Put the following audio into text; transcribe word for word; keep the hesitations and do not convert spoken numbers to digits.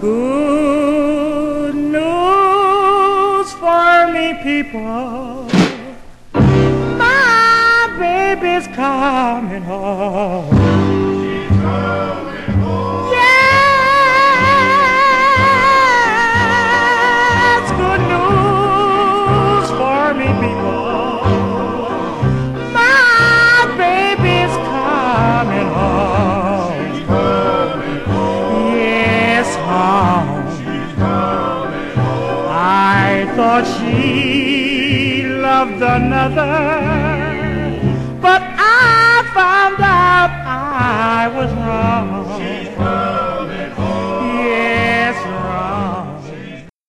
Good news for me, people. My baby's coming home. She's coming home. Yes, good news for me, people. My baby's coming home. She's coming home. Yes, home. She's coming home. I thought she loved another, but I found out I was wrong. She's coming